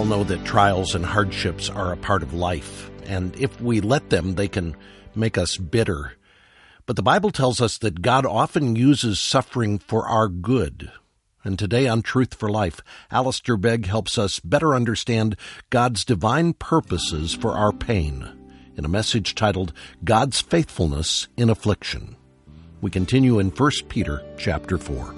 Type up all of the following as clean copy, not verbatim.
all know that trials and hardships are a part of life, and if we let them, they can make us bitter. But the Bible tells us that God often uses suffering for our good. And today on Truth for Life, Alistair Begg helps us better understand God's divine purposes for our pain in a message titled God's Faithfulness in Affliction. We continue in 1 Peter chapter 4.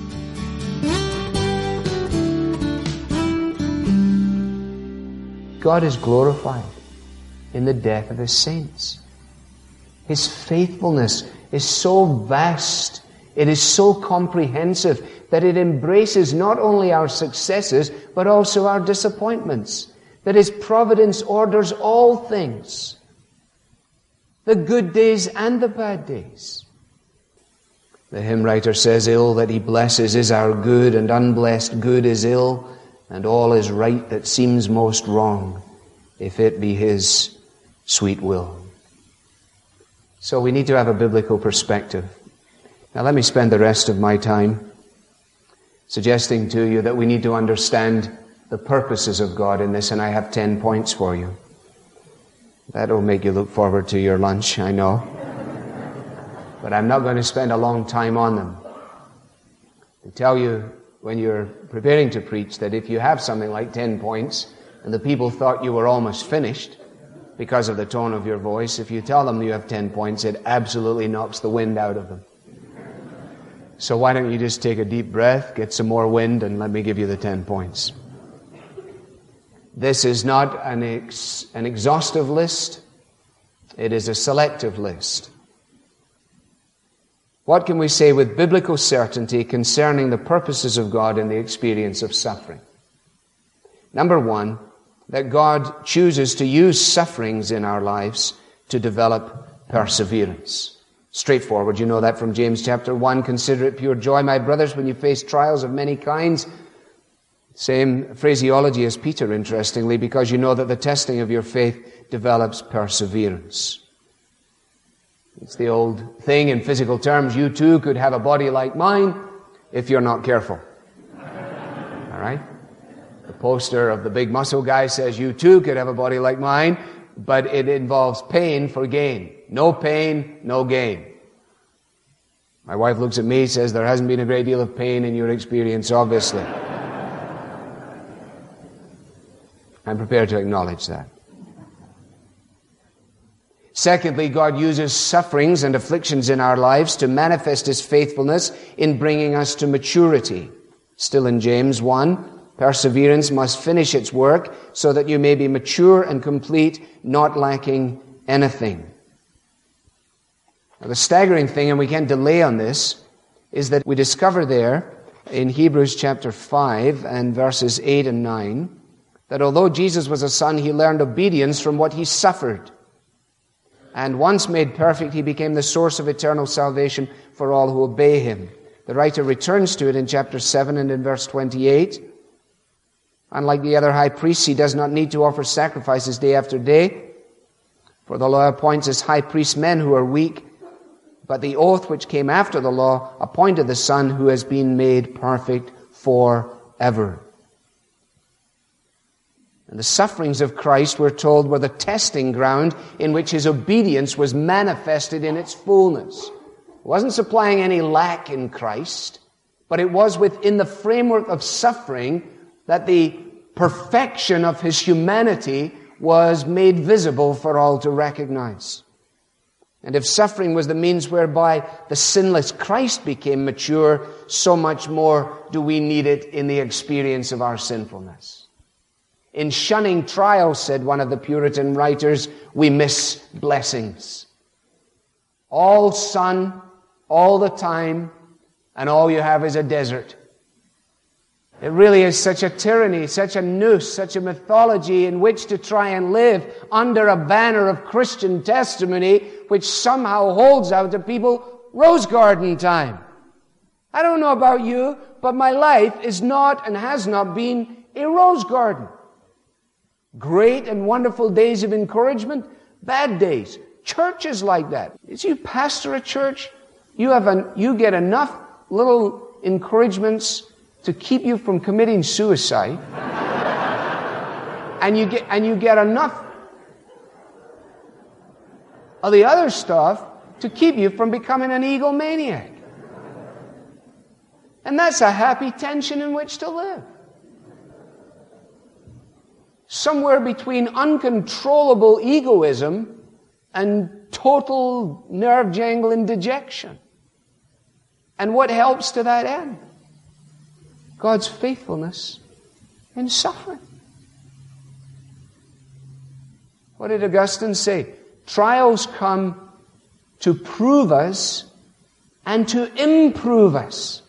God is glorified in the death of His saints. His faithfulness is so vast, it is so comprehensive, that it embraces not only our successes, but also our disappointments. That His providence orders all things, the good days and the bad days. The hymn writer says, "Ill that He blesses is our good, and unblessed good is ill, and all is right that seems most wrong, if it be His sweet will." So we need to have a biblical perspective. Now let me spend the rest of my time suggesting to you that we need to understand the purposes of God in this, and I have 10 points for you. That will make you look forward to your lunch, I know. But I'm not going to spend a long time on them. I tell you, when you're preparing to preach, that if you have something like 10 points, and the people thought you were almost finished because of the tone of your voice, if you tell them you have 10 points, it absolutely knocks the wind out of them. So why don't you just take a deep breath, get some more wind, and let me give you the 10 points. This is not an exhaustive list. It is a selective list. What can we say with biblical certainty concerning the purposes of God in the experience of suffering? Number one, that God chooses to use sufferings in our lives to develop perseverance. Straightforward, you know that from James chapter 1. Consider it pure joy, my brothers, when you face trials of many kinds. Same phraseology as Peter, interestingly, because you know that the testing of your faith develops perseverance. It's the old thing in physical terms, you too could have a body like mine if you're not careful. All right? The poster of the big muscle guy says you too could have a body like mine, but it involves pain for gain. No pain, no gain. My wife looks at me, says there hasn't been a great deal of pain in your experience, obviously. I'm prepared to acknowledge that. Secondly, God uses sufferings and afflictions in our lives to manifest His faithfulness in bringing us to maturity. Still in James 1, perseverance must finish its work so that you may be mature and complete, not lacking anything. Now, the staggering thing, and we can't delay on this, is that we discover there in Hebrews chapter 5 and verses 8 and 9 that although Jesus was a son, He learned obedience from what He suffered. And once made perfect, He became the source of eternal salvation for all who obey Him. The writer returns to it in chapter 7 and in verse 28. Unlike the other high priests, He does not need to offer sacrifices day after day, for the law appoints as high priests men who are weak, but the oath which came after the law appointed the Son who has been made perfect forever. And the sufferings of Christ, we're told, were the testing ground in which His obedience was manifested in its fullness. It wasn't supplying any lack in Christ, but it was within the framework of suffering that the perfection of His humanity was made visible for all to recognize. And if suffering was the means whereby the sinless Christ became mature, so much more do we need it in the experience of our sinfulness. In shunning trials, said one of the Puritan writers, we miss blessings. All sun, all the time, and all you have is a desert. It really is such a tyranny, such a noose, such a mythology in which to try and live under a banner of Christian testimony which somehow holds out to people rose garden time. I don't know about you, but my life is not and has not been a rose garden. Great and wonderful days of encouragement, bad days. Church is like that. As you pastor a church, you get enough little encouragements to keep you from committing suicide. and you get enough of the other stuff to keep you from becoming an egomaniac. And that's a happy tension in which to live. Somewhere between uncontrollable egoism and total nerve-jangling dejection. And what helps to that end? God's faithfulness in suffering. What did Augustine say? Trials come to prove us and to improve us.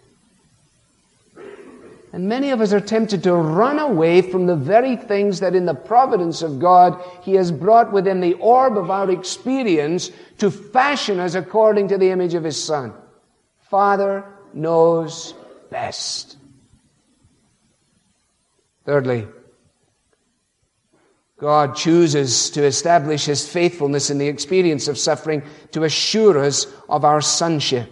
And many of us are tempted to run away from the very things that in the providence of God He has brought within the orb of our experience to fashion us according to the image of His Son. Father knows best. Thirdly, God chooses to establish His faithfulness in the experience of suffering to assure us of our sonship.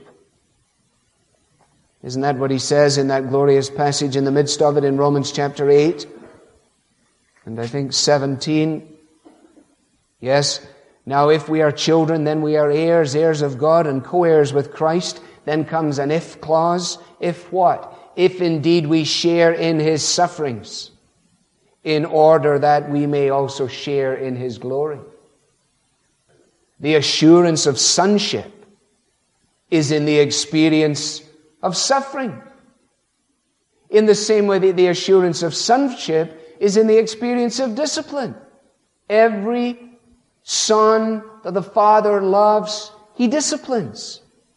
Isn't that what He says in that glorious passage in the midst of it in Romans chapter 8? And I think 17. Yes, now if we are children, then we are heirs, heirs of God and co-heirs with Christ. Then comes an if clause. If what? If indeed we share in His sufferings, in order that we may also share in His glory. The assurance of sonship is in the experience of suffering. In the same way that the assurance of sonship is in the experience of discipline. Every son that the Father loves, He disciplines.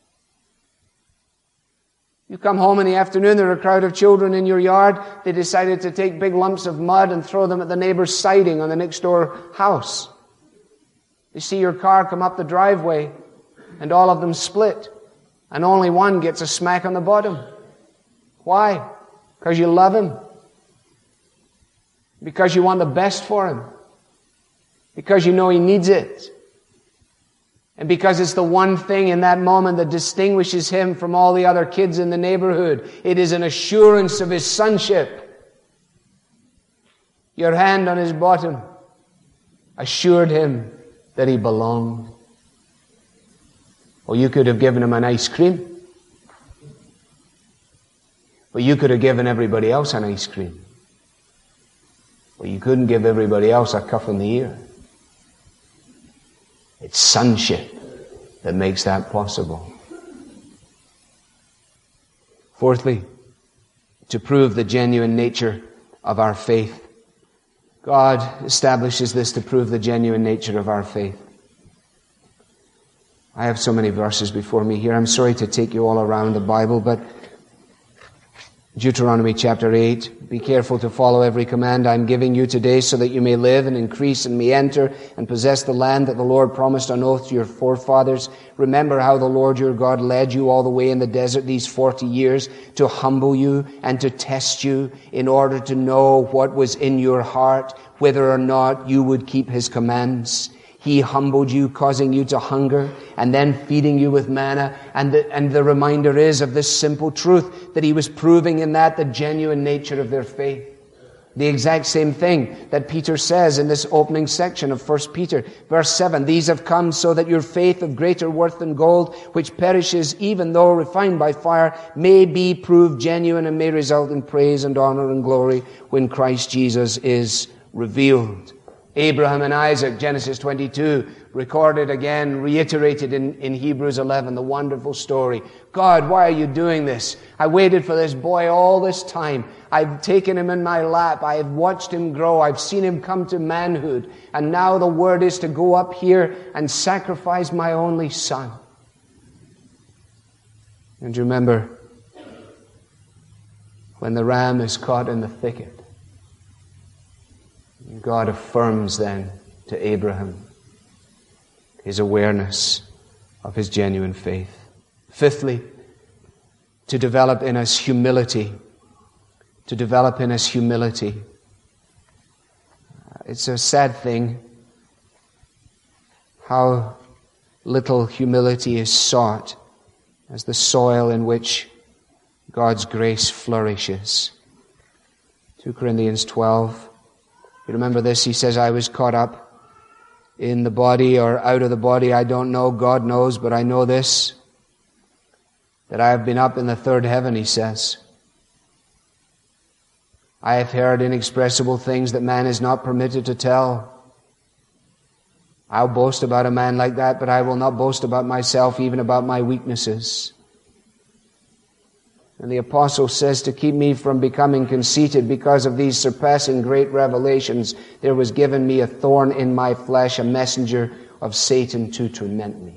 You come home in the afternoon, there are a crowd of children in your yard. They decided to take big lumps of mud and throw them at the neighbor's siding on the next door house. You see your car come up the driveway and all of them split. And only one gets a smack on the bottom. Why? Because you love him. Because you want the best for him. Because you know he needs it. And because it's the one thing in that moment that distinguishes him from all the other kids in the neighborhood. It is an assurance of his sonship. Your hand on his bottom assured him that he belonged. Or you could have given him an ice cream. But you could have given everybody else an ice cream. But you couldn't give everybody else a cuff in the ear. It's sonship that makes that possible. Fourthly, to prove the genuine nature of our faith. God establishes this to prove the genuine nature of our faith. I have so many verses before me here. I'm sorry to take you all around the Bible, but Deuteronomy chapter 8, be careful to follow every command I'm giving you today so that you may live and increase and may enter and possess the land that the Lord promised on oath to your forefathers. Remember how the Lord your God led you all the way in the desert these 40 years to humble you and to test you in order to know what was in your heart, whether or not you would keep His commands. He humbled you, causing you to hunger, and then feeding you with manna. And the reminder is of this simple truth, that He was proving in that the genuine nature of their faith. The exact same thing that Peter says in this opening section of 1 Peter, verse 7. These have come so that your faith of greater worth than gold, which perishes even though refined by fire, may be proved genuine and may result in praise and honor and glory when Christ Jesus is revealed. Abraham and Isaac, Genesis 22, recorded again, reiterated in Hebrews 11, the wonderful story. God, why are you doing this? I waited for this boy all this time. I've taken him in my lap. I have watched him grow. I've seen him come to manhood. And now the word is to go up here and sacrifice my only son. And remember, when the ram is caught in the thicket, God affirms then to Abraham his awareness of his genuine faith. Fifthly, to develop in us humility. To develop in us humility. It's a sad thing how little humility is sought as the soil in which God's grace flourishes. 2 Corinthians 12. You remember this? He says, I was caught up in the body or out of the body, I don't know. God knows, but I know this, that I have been up in the third heaven, he says. I have heard inexpressible things that man is not permitted to tell. I'll boast about a man like that, but I will not boast about myself, even about my weaknesses. And the apostle says, to keep me from becoming conceited because of these surpassing great revelations, there was given me a thorn in my flesh, a messenger of Satan to torment me.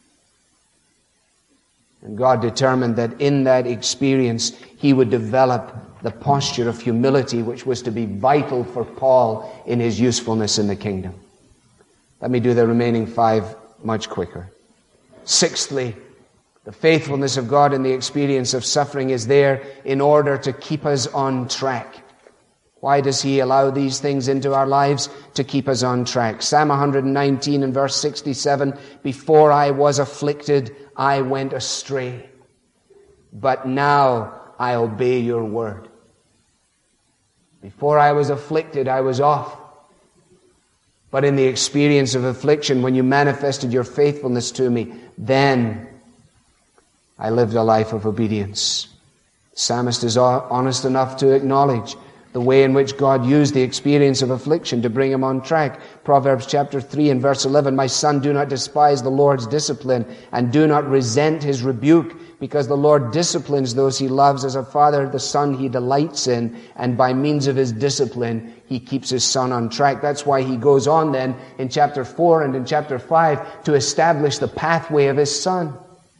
And God determined that in that experience, he would develop the posture of humility, which was to be vital for Paul in his usefulness in the kingdom. Let me do the remaining 5 much quicker. Sixthly, the faithfulness of God in the experience of suffering is there in order to keep us on track. Why does he allow these things into our lives? To keep us on track. Psalm 119 and verse 67, before I was afflicted, I went astray, but now I obey your word. Before I was afflicted, I was off. But in the experience of affliction, when you manifested your faithfulness to me, then I lived a life of obedience. The psalmist is honest enough to acknowledge the way in which God used the experience of affliction to bring him on track. Proverbs chapter 3 and verse 11, my son, do not despise the Lord's discipline, and do not resent his rebuke, because the Lord disciplines those he loves. As a father, the son he delights in, and by means of his discipline, he keeps his son on track. That's why he goes on then in chapter 4 and in chapter 5 to establish the pathway of his son.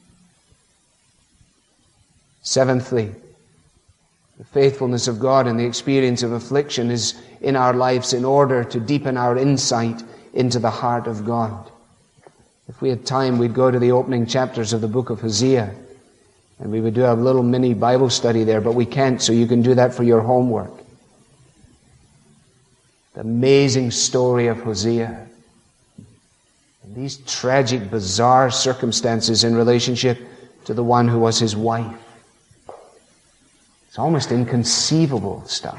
Seventhly, the faithfulness of God in the experience of affliction is in our lives in order to deepen our insight into the heart of God. If we had time, we'd go to the opening chapters of the book of Hosea, and we would do a little mini Bible study there, but we can't, so you can do that for your homework. The amazing story of Hosea. And these tragic, bizarre circumstances in relationship to the one who was his wife. It's almost inconceivable stuff.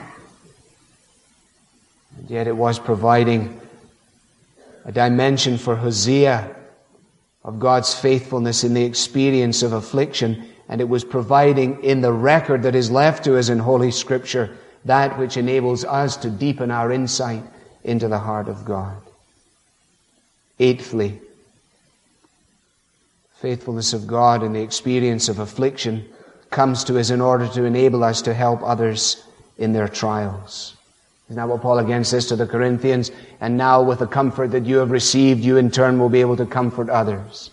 And yet it was providing a dimension for Hosea of God's faithfulness in the experience of affliction, and it was providing in the record that is left to us in Holy Scripture that which enables us to deepen our insight into the heart of God. Eighthly, faithfulness of God in the experience of affliction comes to us in order to enable us to help others in their trials. Isn't that what Paul again says to the Corinthians? And now with the comfort that you have received, you in turn will be able to comfort others.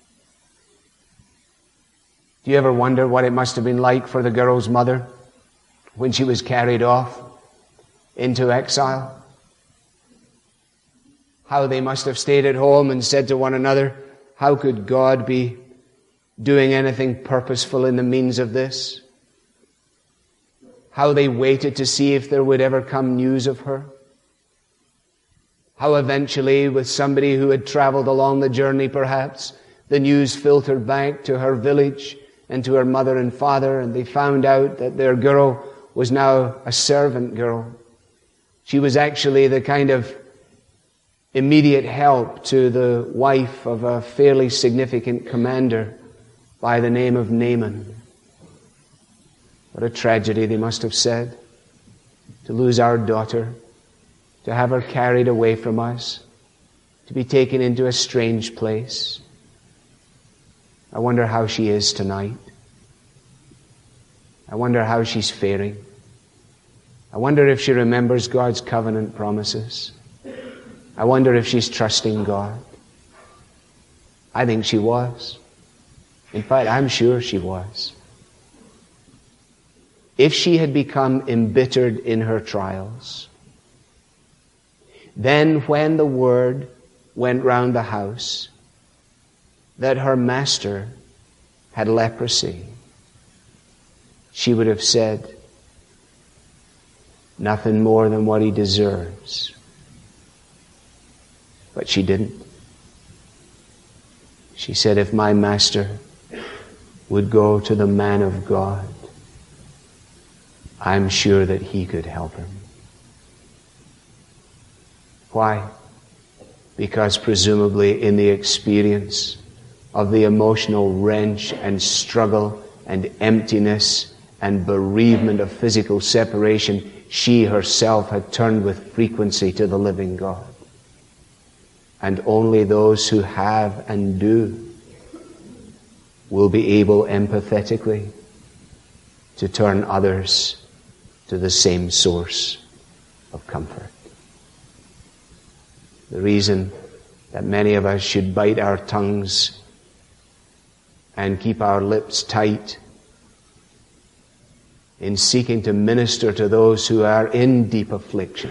Do you ever wonder what it must have been like for the girl's mother when she was carried off into exile? How they must have stayed at home and said to one another, how could God be doing anything purposeful in the means of this? How they waited to see if there would ever come news of her. How eventually, with somebody who had traveled along the journey perhaps, the news filtered back to her village and to her mother and father, and they found out that their girl was now a servant girl. She was actually the kind of immediate help to the wife of a fairly significant commander by the name of Naaman. What a tragedy, they must have said, to lose our daughter, to have her carried away from us, to be taken into a strange place. I wonder how she is tonight. I wonder how she's faring. I wonder if she remembers God's covenant promises. I wonder if she's trusting God. I think she was. In fact, I'm sure she was. If she had become embittered in her trials, then when the word went round the house that her master had leprosy, she would have said, nothing more than what he deserves. But she didn't. She said, if my master would go to the man of God, I'm sure that he could help him. Why? Because presumably in the experience of the emotional wrench and struggle and emptiness and bereavement of physical separation, she herself had turned with frequency to the living God. And only those who have and do will be able empathetically to turn others to the same source of comfort. The reason that many of us should bite our tongues and keep our lips tight in seeking to minister to those who are in deep affliction,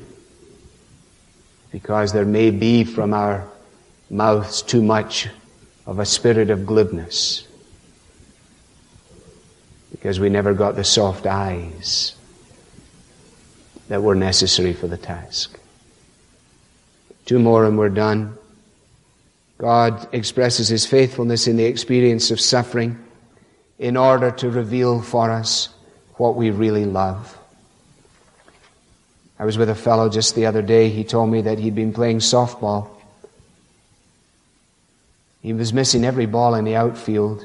because there may be from our mouths too much of a spirit of glibness, because we never got the soft eyes that were necessary for the task. Two more and we're done. God expresses His faithfulness in the experience of suffering in order to reveal for us what we really love. I was with a fellow just the other day. He told me that he'd been playing softball. He was missing every ball in the outfield.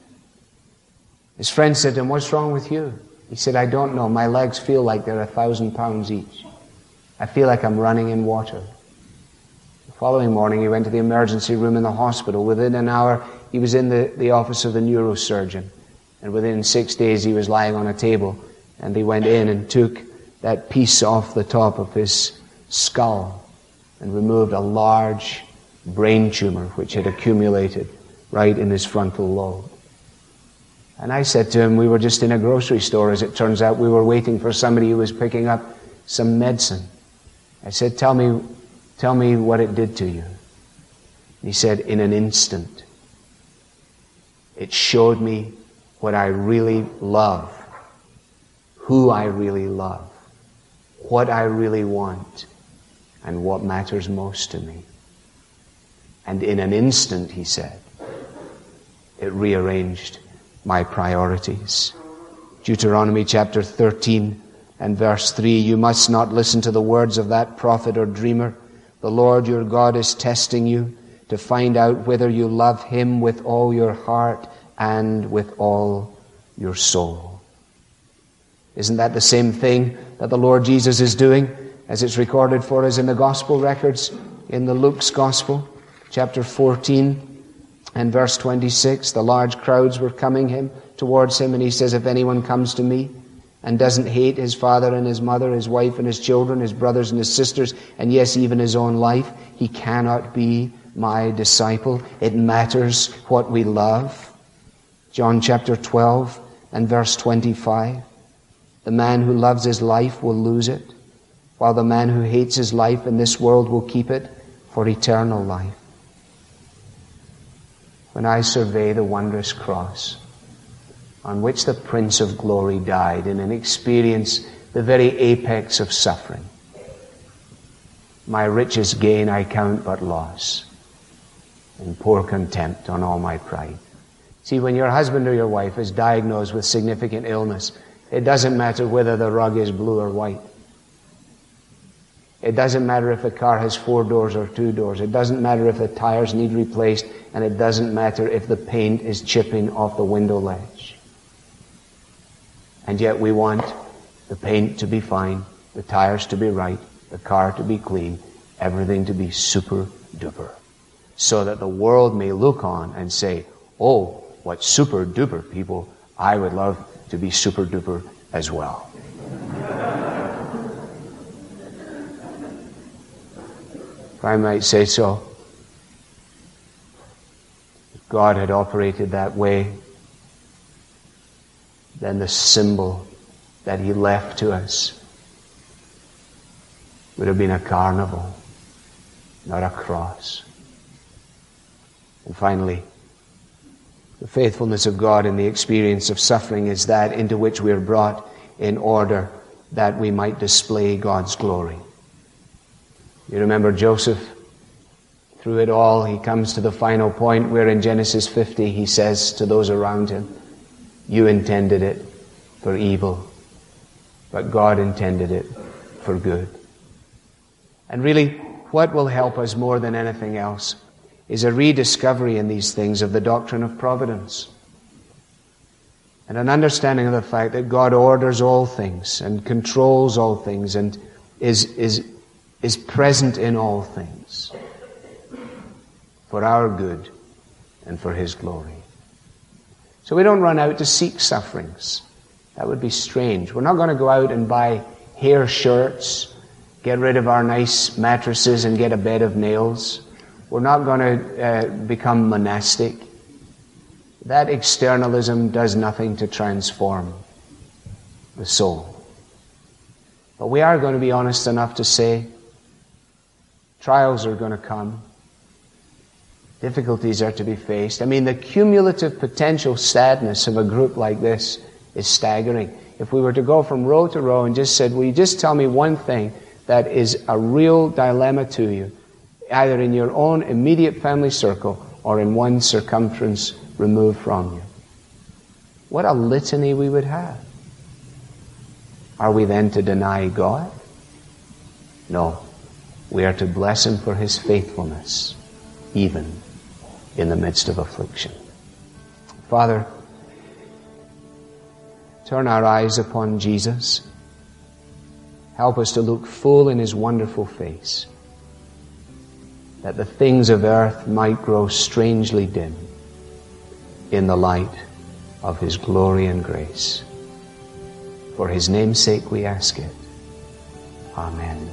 His friend said to him, "What's wrong with you?" He said, "I don't know. My legs feel like they're 1,000 pounds each. I feel like I'm running in water." The following morning, he went to the emergency room in the hospital. Within an hour, he was in the office of the neurosurgeon. And within 6 days, he was lying on a table. And they went in and took that piece off the top of his skull and removed a large brain tumor which had accumulated right in his frontal lobe. And I said to him, we were just in a grocery store, as it turns out. We were waiting for somebody who was picking up some medicine. I said, tell me what it did to you. And he said, in an instant, it showed me what I really love, who I really love, what I really want, and what matters most to me. And in an instant, he said, it rearranged my priorities. Deuteronomy chapter 13 and verse 3, you must not listen to the words of that prophet or dreamer. The Lord your God is testing you to find out whether you love Him with all your heart and with all your soul. Isn't that the same thing that the Lord Jesus is doing as it's recorded for us in the gospel records in the Luke's gospel, chapter 14 and verse 26? The large crowds were coming towards him, and he says, if anyone comes to me and doesn't hate his father and his mother, his wife and his children, his brothers and his sisters, and yes, even his own life, he cannot be my disciple. It matters what we love. John chapter 12 and verse 25. The man who loves his life will lose it, while the man who hates his life in this world will keep it for eternal life. When I survey the wondrous cross on which the Prince of Glory died in an experience, the very apex of suffering, my richest gain I count but loss, and pour contempt on all my pride. See, when your husband or your wife is diagnosed with significant illness, it doesn't matter whether the rug is blue or white. It doesn't matter if the car has 4 doors or 2 doors. It doesn't matter if the tires need replaced, and it doesn't matter if the paint is chipping off the window ledge. And yet we want the paint to be fine, the tires to be right, the car to be clean, everything to be super duper, so that the world may look on and say, oh, what super duper people, I would love to be super duper as well. If I might say so, if God had operated that way, then the symbol that He left to us would have been a carnival, not a cross. And finally, the faithfulness of God in the experience of suffering is that into which we are brought in order that we might display God's glory. You remember Joseph? Through it all, he comes to the final point where in Genesis 50 he says to those around him, you intended it for evil, but God intended it for good. And really, what will help us more than anything else is a rediscovery in these things of the doctrine of providence. And an understanding of the fact that God orders all things and controls all things and is present in all things for our good and for His glory. So we don't run out to seek sufferings. That would be strange. We're not going to go out and buy hair shirts, get rid of our nice mattresses and get a bed of nails. We're not going to become monastic. That externalism does nothing to transform the soul. But we are going to be honest enough to say trials are going to come. Difficulties are to be faced. I mean, the cumulative potential sadness of a group like this is staggering. If we were to go from row to row and just said, will you just tell me one thing that is a real dilemma to you, either in your own immediate family circle or in one circumference removed from you. What a litany we would have. Are we then to deny God? No. We are to bless Him for His faithfulness, even in the midst of affliction. Father, turn our eyes upon Jesus. Help us to look full in His wonderful face, that the things of earth might grow strangely dim in the light of His glory and grace. For His name's sake we ask it. Amen.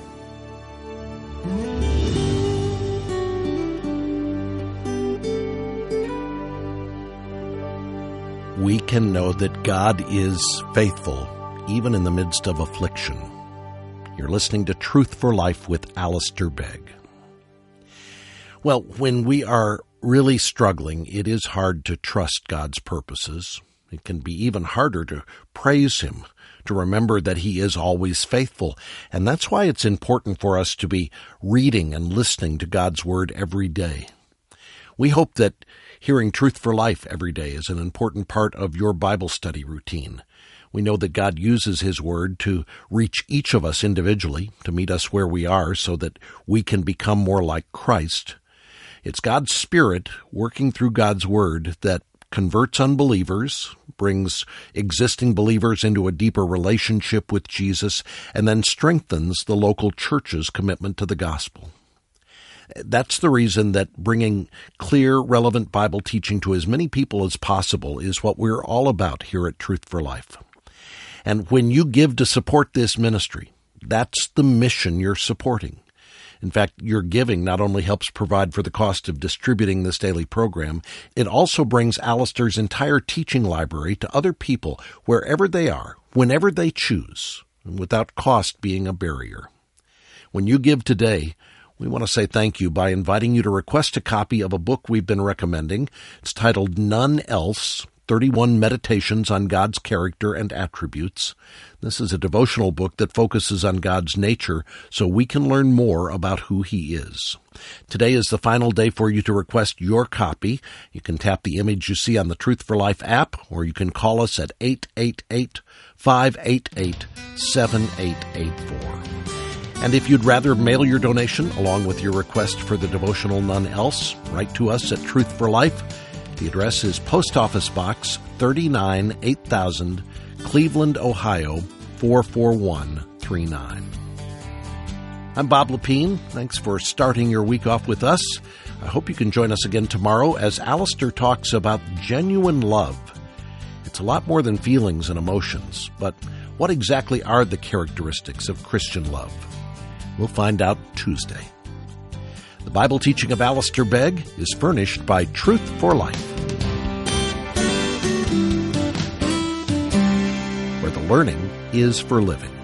We can know that God is faithful even in the midst of affliction. You're listening to Truth for Life with Alistair Begg. Well, when we are really struggling, it is hard to trust God's purposes. It can be even harder to praise Him, to remember that He is always faithful. And that's why it's important for us to be reading and listening to God's Word every day. We hope that hearing Truth for Life every day is an important part of your Bible study routine. We know that God uses His Word to reach each of us individually, to meet us where we are so that we can become more like Christ. It's God's Spirit working through God's Word that converts unbelievers, brings existing believers into a deeper relationship with Jesus, and then strengthens the local church's commitment to the gospel. That's the reason that bringing clear, relevant Bible teaching to as many people as possible is what we're all about here at Truth for Life. And when you give to support this ministry, that's the mission you're supporting. In fact, your giving not only helps provide for the cost of distributing this daily program, it also brings Alistair's entire teaching library to other people wherever they are, whenever they choose, without cost being a barrier. When you give today, we want to say thank you by inviting you to request a copy of a book we've been recommending. It's titled None Else, 31 Meditations on God's Character and Attributes. This is a devotional book that focuses on God's nature so we can learn more about who He is. Today is the final day for you to request your copy. You can tap the image you see on the Truth for Life app, or you can call us at 888-588-7884. And if you'd rather mail your donation along with your request for the devotional None Else, write to us at Truth for Life. The address is Post Office Box 39 8000, Cleveland, Ohio 44139. I'm Bob Lepine. Thanks for starting your week off with us. I hope you can join us again tomorrow as Alistair talks about genuine love. It's a lot more than feelings and emotions, but what exactly are the characteristics of Christian love? We'll find out Tuesday. The Bible teaching of Alistair Begg is furnished by Truth for Life, where the learning is for living.